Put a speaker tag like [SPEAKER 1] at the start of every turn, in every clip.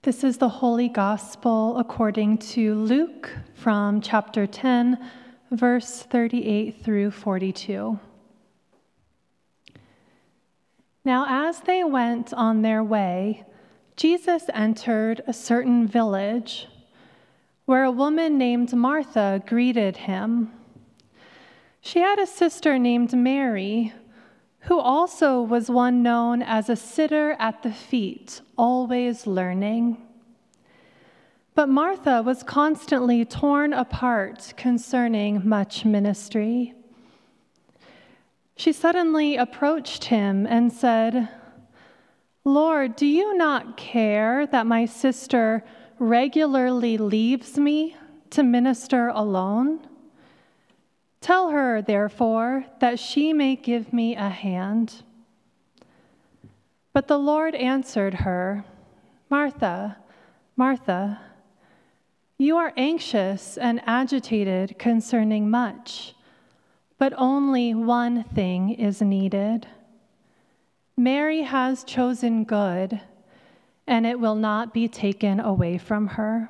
[SPEAKER 1] This is the Holy Gospel according to Luke from chapter 10, verse 38 through 42. Now, as they went on their way, Jesus entered a certain village where a woman named Martha greeted him. She had a sister named Mary, who also was one known as a sitter at the feet, always learning. But Martha was constantly torn apart concerning much ministry. She suddenly approached him and said, "Lord, do you not care that my sister regularly leaves me to minister alone? Tell her, therefore, that she may give me a hand." But the Lord answered her, "Martha, Martha, you are anxious and agitated concerning much, but only one thing is needed. Mary has chosen good, and it will not be taken away from her."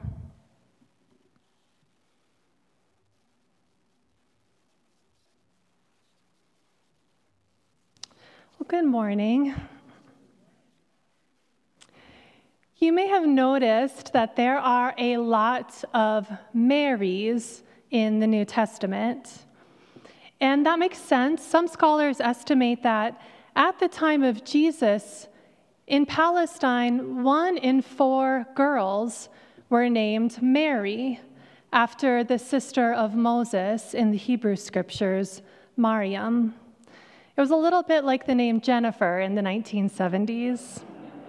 [SPEAKER 1] Well, good morning. You may have noticed that there are a lot of Marys in the New Testament. And that makes sense. Some scholars estimate that at the time of Jesus, in Palestine, 1 in 4 girls were named Mary, after the sister of Moses in the Hebrew scriptures, Mariam. It was a little bit like the name Jennifer in the 1970s.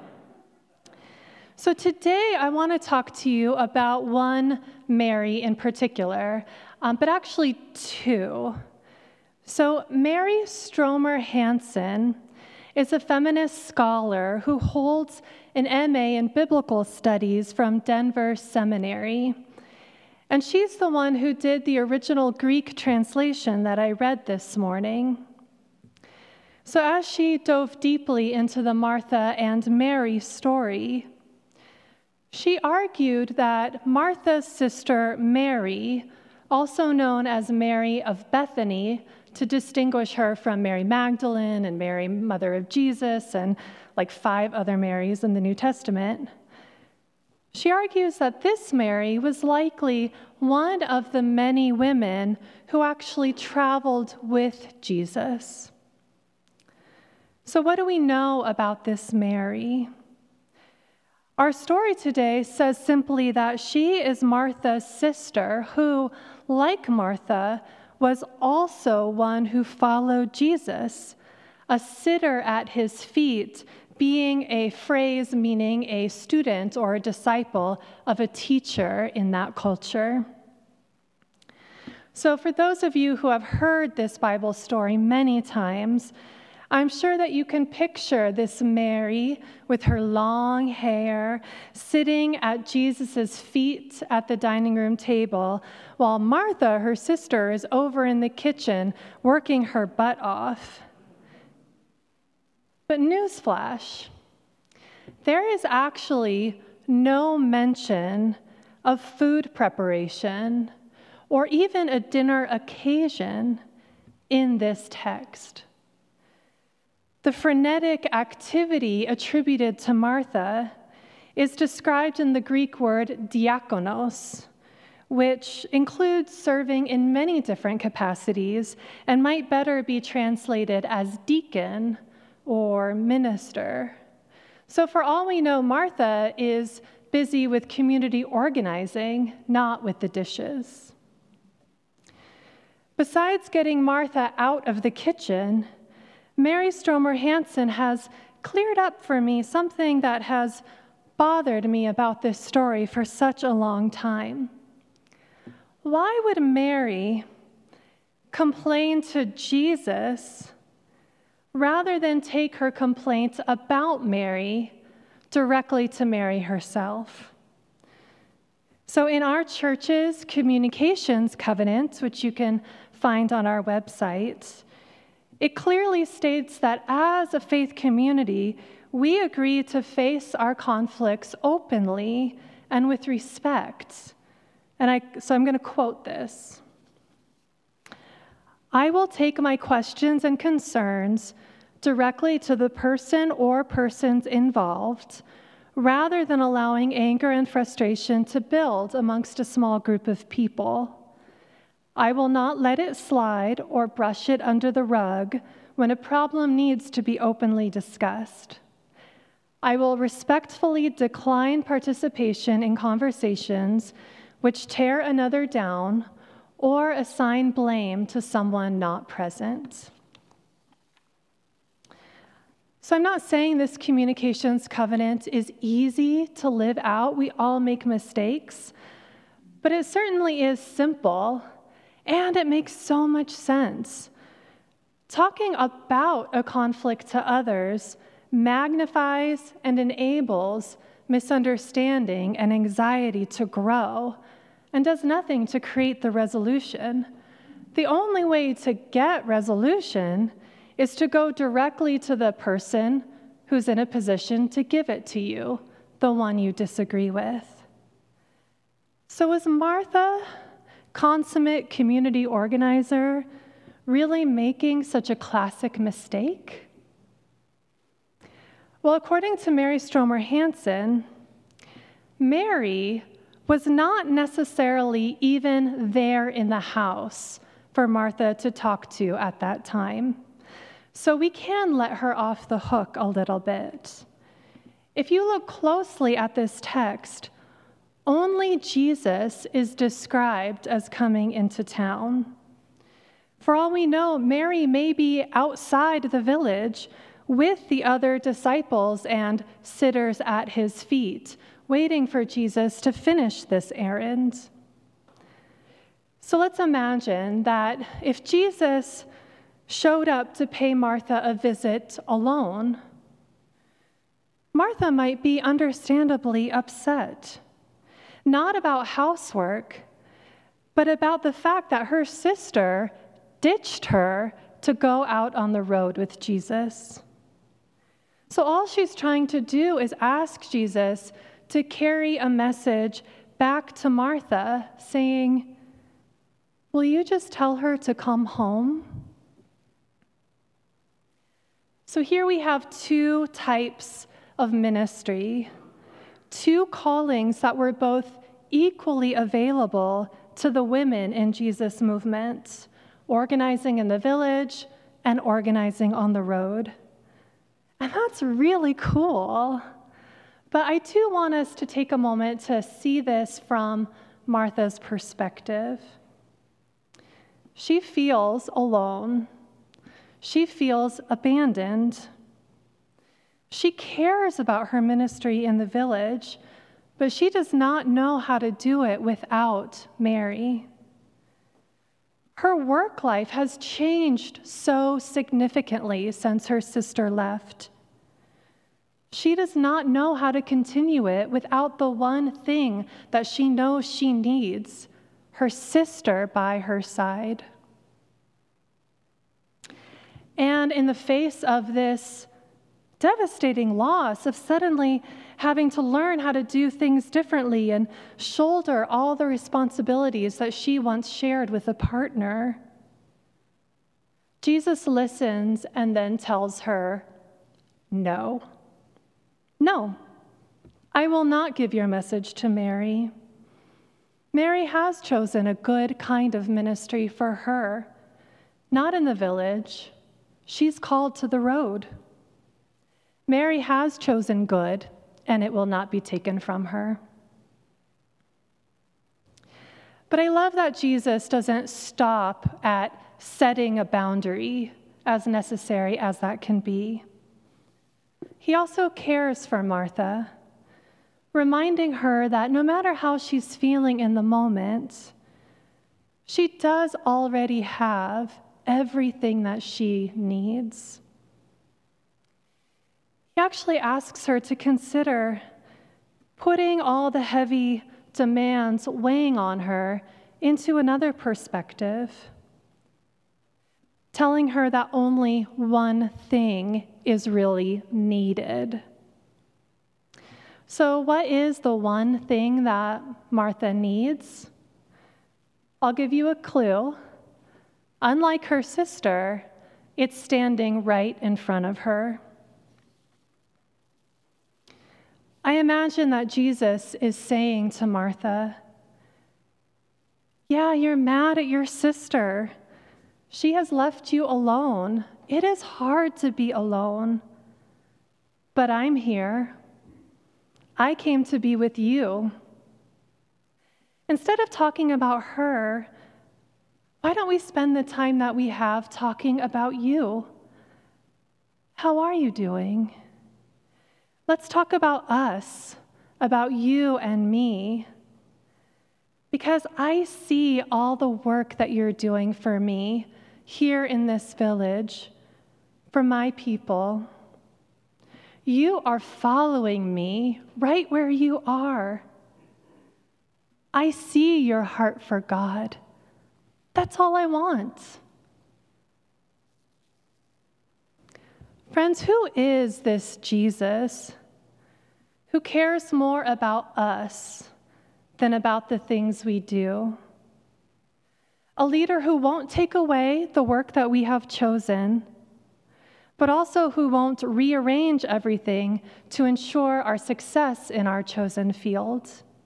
[SPEAKER 1] So today I want to talk to you about one Mary in particular, but actually two. So Mary Stromer Hansen is a feminist scholar who holds an MA in Biblical Studies from Denver Seminary. And she's the one who did the original Greek translation that I read this morning. So as she dove deeply into the Martha and Mary story, she argued that Martha's sister Mary, also known as Mary of Bethany, to distinguish her from Mary Magdalene and Mary, mother of Jesus, and like 5 other Marys in the New Testament, she argues that this Mary was likely one of the many women who actually traveled with Jesus. So what do we know about this Mary? Our story today says simply that she is Martha's sister who, like Martha, was also one who followed Jesus, a sitter at his feet, being a phrase meaning a student or a disciple of a teacher in that culture. So for those of you who have heard this Bible story many times, I'm sure that you can picture this Mary with her long hair sitting at Jesus' feet at the dining room table, while Martha, her sister, is over in the kitchen working her butt off. But newsflash, there is actually no mention of food preparation or even a dinner occasion in this text. The frenetic activity attributed to Martha is described in the Greek word diakonos, which includes serving in many different capacities and might better be translated as deacon or minister. So for all we know, Martha is busy with community organizing, not with the dishes. Besides getting Martha out of the kitchen, Mary Stromer Hansen has cleared up for me something that has bothered me about this story for such a long time. Why would Mary complain to Jesus rather than take her complaints about Mary directly to Mary herself? So in our church's communications covenant, which you can find on our website, it clearly states that as a faith community, we agree to face our conflicts openly and with respect. So I'm going to quote this. I will take my questions and concerns directly to the person or persons involved, rather than allowing anger and frustration to build amongst a small group of people. I will not let it slide or brush it under the rug when a problem needs to be openly discussed. I will respectfully decline participation in conversations which tear another down or assign blame to someone not present. So I'm not saying this communications covenant is easy to live out. We all make mistakes, but it certainly is simple, and it makes so much sense. Talking about a conflict to others magnifies and enables misunderstanding and anxiety to grow, and does nothing to create the resolution. The only way to get resolution is to go directly to the person who's in a position to give it to you, the one you disagree with. So is Martha, consummate community organizer, really making such a classic mistake? Well, according to Mary Stromer Hansen, Mary was not necessarily even there in the house for Martha to talk to at that time. So we can let her off the hook a little bit. If you look closely at this text, only Jesus is described as coming into town. For all we know, Mary may be outside the village with the other disciples and sitters at his feet, waiting for Jesus to finish this errand. So let's imagine that if Jesus showed up to pay Martha a visit alone, Martha might be understandably upset, not about housework, but about the fact that her sister ditched her to go out on the road with Jesus. So all she's trying to do is ask Jesus to carry a message back to Martha saying, "Will you just tell her to come home?" So here we have two types of ministry, two callings that were both equally available to the women in Jesus' movement, organizing in the village and organizing on the road. And that's really cool. But I do want us to take a moment to see this from Martha's perspective. She feels alone. She feels abandoned. She cares about her ministry in the village, but she does not know how to do it without Mary. Her work life has changed so significantly since her sister left. She does not know how to continue it without the one thing that she knows she needs, her sister by her side. And in the face of this devastating loss of suddenly having to learn how to do things differently and shoulder all the responsibilities that she once shared with a partner, Jesus listens and then tells her, No, I will not give your message to Mary. Mary has chosen a good kind of ministry for her, not in the village. She's called to the road. Mary has chosen good, and it will not be taken from her. But I love that Jesus doesn't stop at setting a boundary, as necessary as that can be. He also cares for Martha, reminding her that no matter how she's feeling in the moment, she does already have everything that she needs. He actually asks her to consider putting all the heavy demands weighing on her into another perspective. telling her that only one thing is really needed. So, what is the one thing that Martha needs? I'll give you a clue. Unlike her sister, it's standing right in front of her. I imagine that Jesus is saying to Martha, yeah, you're mad at your sister. She has left you alone. It is hard to be alone. But I'm here. I came to be with you. Instead of talking about her, why don't we spend the time that we have talking about you? How are you doing? Let's talk about us, about you and me. Because I see all the work that you're doing for me here in this village, for my people. You are following me right where you are. I see your heart for God. That's all I want. Friends, who is this Jesus who cares more about us than about the things we do? A leader who won't take away the work that we have chosen, but also who won't rearrange everything to ensure our success in our chosen field.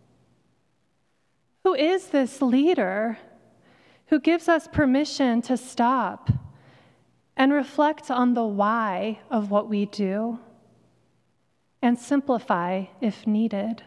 [SPEAKER 1] Who is this leader who gives us permission to stop and reflect on the why of what we do and simplify if needed?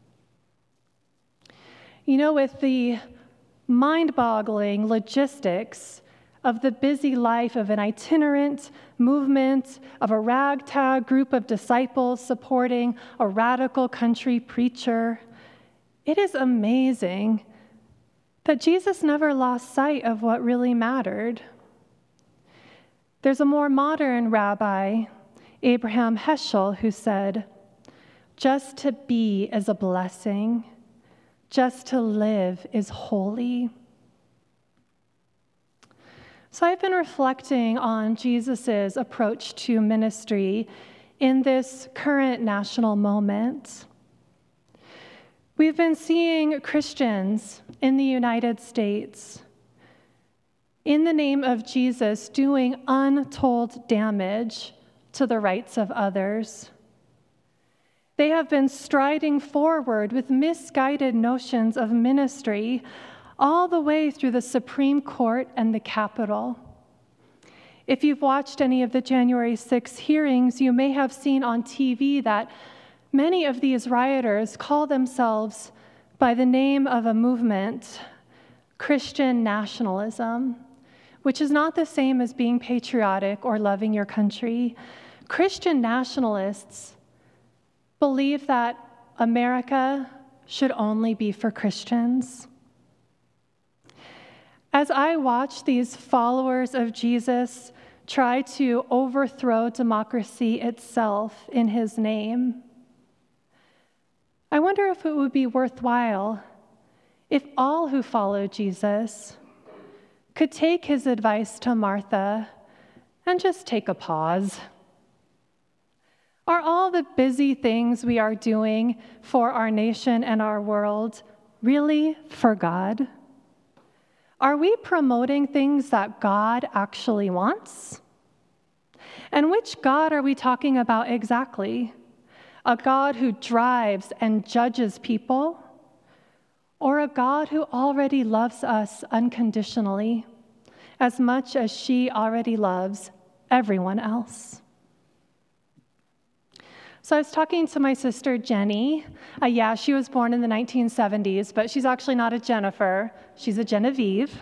[SPEAKER 1] You know, with the mind-boggling logistics of the busy life of an itinerant movement, of a ragtag group of disciples supporting a radical country preacher, it is amazing that Jesus never lost sight of what really mattered. There's a more modern rabbi, Abraham Heschel, who said, "Just to be is a blessing. Just to live is holy." So I've been reflecting on Jesus' approach to ministry in this current national moment. We've been seeing Christians in the United States, in the name of Jesus, doing untold damage to the rights of others. They have been striding forward with misguided notions of ministry all the way through the Supreme Court and the Capitol. If you've watched any of the January 6th hearings, you may have seen on TV that many of these rioters call themselves by the name of a movement, Christian nationalism, which is not the same as being patriotic or loving your country. Christian nationalists believe that America should only be for Christians. As I watch these followers of Jesus try to overthrow democracy itself in his name, I wonder if it would be worthwhile if all who follow Jesus could take his advice to Martha and just take a pause. Are all the busy things we are doing for our nation and our world really for God? Are we promoting things that God actually wants? And which God are we talking about exactly? A God who drives and judges people, or a God who already loves us unconditionally, as much as she already loves everyone else? So I was talking to my sister, Jenny. She was born in the 1970s, but she's actually not a Jennifer. She's a Genevieve.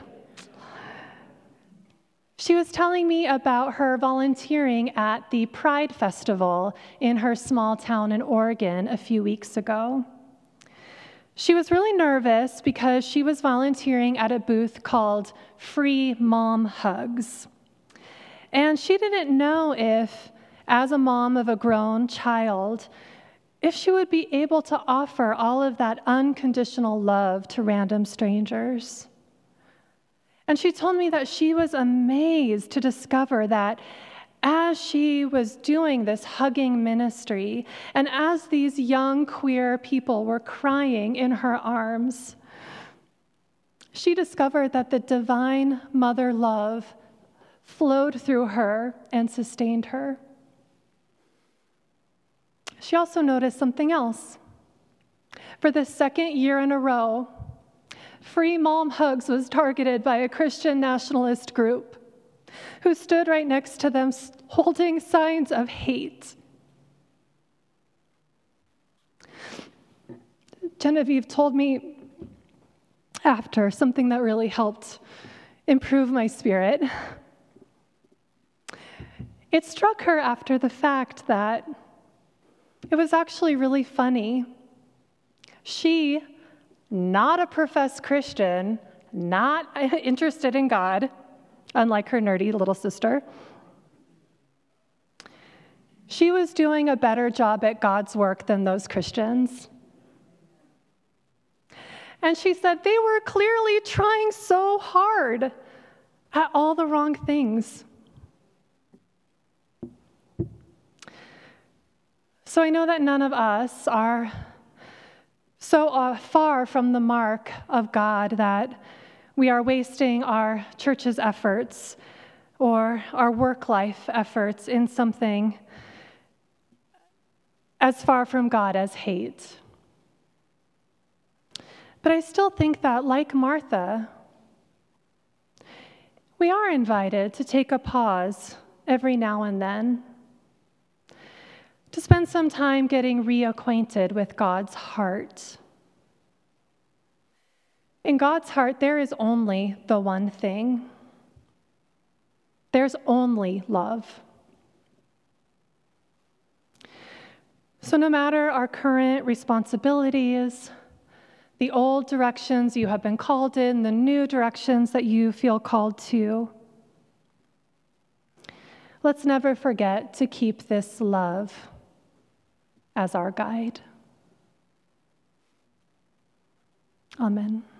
[SPEAKER 1] She was telling me about her volunteering at the Pride Festival in her small town in Oregon a few weeks ago. She was really nervous because she was volunteering at a booth called Free Mom Hugs. And she didn't know if, as a mom of a grown child, if she would be able to offer all of that unconditional love to random strangers. And she told me that she was amazed to discover that as she was doing this hugging ministry, and as these young queer people were crying in her arms, she discovered that the divine mother love flowed through her and sustained her. She also noticed something else. For the second year in a row, Free Mom Hugs was targeted by a Christian nationalist group who stood right next to them holding signs of hate. Genevieve told me after something that really helped improve my spirit. It struck her after the fact that it was actually really funny. She, not a professed Christian, not interested in God, unlike her nerdy little sister, she was doing a better job at God's work than those Christians. And she said they were clearly trying so hard at all the wrong things. So I know that none of us are so far from the mark of God that we are wasting our church's efforts or our work life efforts in something as far from God as hate. But I still think that, like Martha, we are invited to take a pause every now and then, to spend some time getting reacquainted with God's heart. In God's heart, there is only the one thing. There's only love. So no matter our current responsibilities, the old directions you have been called in, the new directions that you feel called to, let's never forget to keep this love as our guide. Amen.